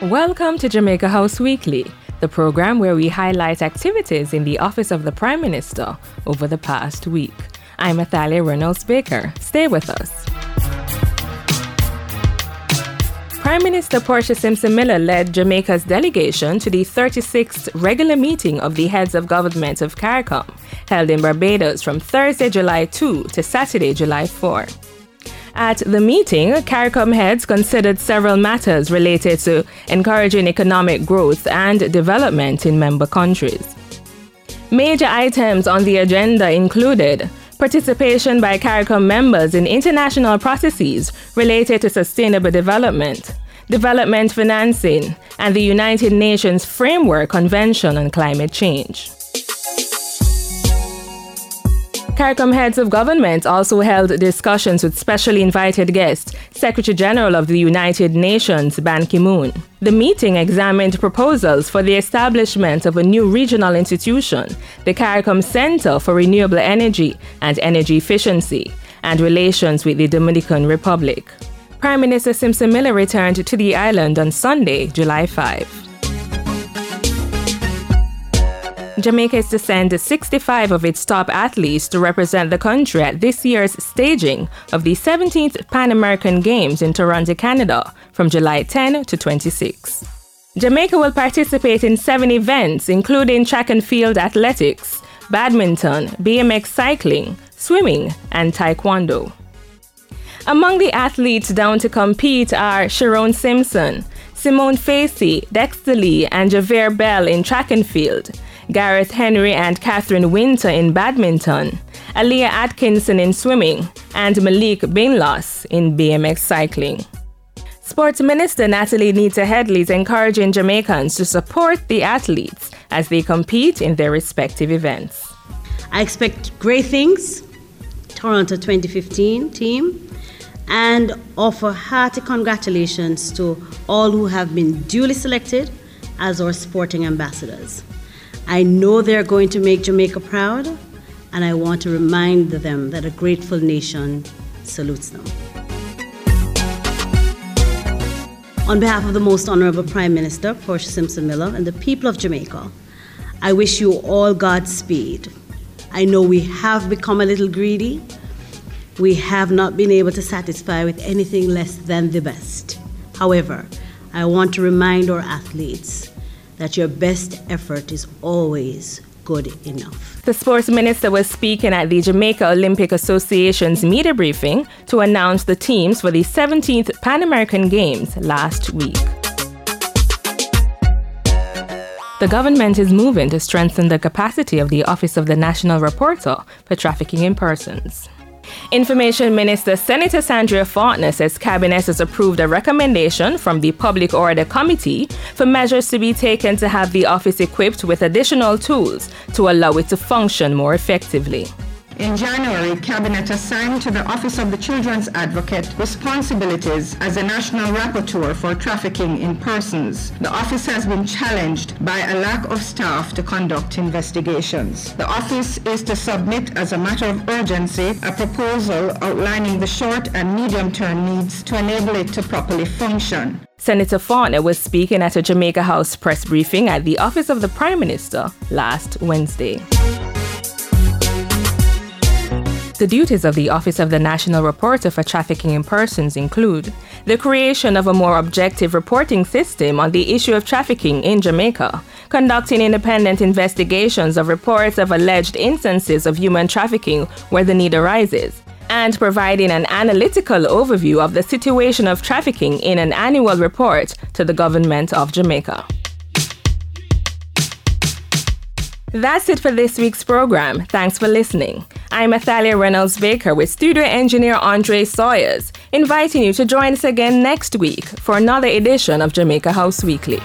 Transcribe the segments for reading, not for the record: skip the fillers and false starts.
Welcome to Jamaica House Weekly, the program where we highlight activities in the office of the Prime Minister over the past week. I'm Athalia Reynolds Baker. Stay with us. Prime Minister Portia Simpson Miller led Jamaica's delegation to the 36th regular meeting of the heads of government of CARICOM, held in Barbados from Thursday, July 2 to Saturday, July 4. At the meeting, CARICOM heads considered several matters related to encouraging economic growth and development in member countries. Major items on the agenda included participation by CARICOM members in international processes related to sustainable development, development financing, and the United Nations Framework Convention on Climate Change. CARICOM heads of government also held discussions with specially invited guest, Secretary General of the United Nations, Ban Ki-moon. The meeting examined proposals for the establishment of a new regional institution, the CARICOM Center for Renewable Energy and Energy Efficiency, and relations with the Dominican Republic. Prime Minister Simpson Miller returned to the island on Sunday, July 5. Jamaica is to send 65 of its top athletes to represent the country at this year's staging of the 17th Pan American Games in Toronto, Canada, from July 10 to 26. Jamaica will participate in 7 events, including track and field athletics, badminton, BMX cycling, swimming, and taekwondo. Among the athletes down to compete are Sharon Simpson, Simone Facey, Dexter Lee, and Javier Bell in track and field, Gareth Henry and Catherine Winter in badminton, Aaliyah Atkinson in swimming, and Malik Binlos in BMX cycling. Sports Minister Natalie Nita Headley is encouraging Jamaicans to support the athletes as they compete in their respective events. I expect great things, Toronto 2015 team, and offer hearty congratulations to all who have been duly selected as our sporting ambassadors. I know they're going to make Jamaica proud, and I want to remind them that a grateful nation salutes them. On behalf of the Most Honorable Prime Minister, Portia Simpson Miller, and the people of Jamaica, I wish you all Godspeed. I know we have become a little greedy. We have not been able to satisfy with anything less than the best. However, I want to remind our athletes that your best effort is always good enough. The sports minister was speaking at the Jamaica Olympic Association's media briefing to announce the teams for the 17th Pan American Games last week. The government is moving to strengthen the capacity of the Office of the National Reporter for Trafficking in Persons. Information Minister Senator Sandria Faulkner says Cabinet has approved a recommendation from the Public Order Committee for measures to be taken to have the office equipped with additional tools to allow it to function more effectively. In January, Cabinet assigned to the Office of the Children's Advocate responsibilities as a national rapporteur for trafficking in persons. The office has been challenged by a lack of staff to conduct investigations. The office is to submit as a matter of urgency a proposal outlining the short and medium-term needs to enable it to properly function. Senator Faulkner was speaking at a Jamaica House press briefing at the Office of the Prime Minister last Wednesday. The duties of the Office of the National Reporter for Trafficking in Persons include the creation of a more objective reporting system on the issue of trafficking in Jamaica, conducting independent investigations of reports of alleged instances of human trafficking where the need arises, and providing an analytical overview of the situation of trafficking in an annual report to the Government of Jamaica. That's it for this week's program. Thanks for listening. I'm Athalia Reynolds Baker with studio engineer Andre Sawyers, inviting you to join us again next week for another edition of Jamaica House Weekly.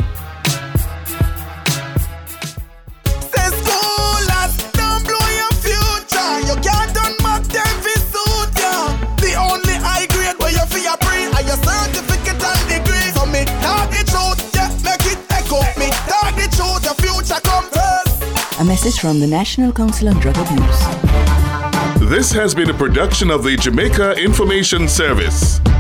A message from the National Council on Drug Abuse. This has been a production of the Jamaica Information Service.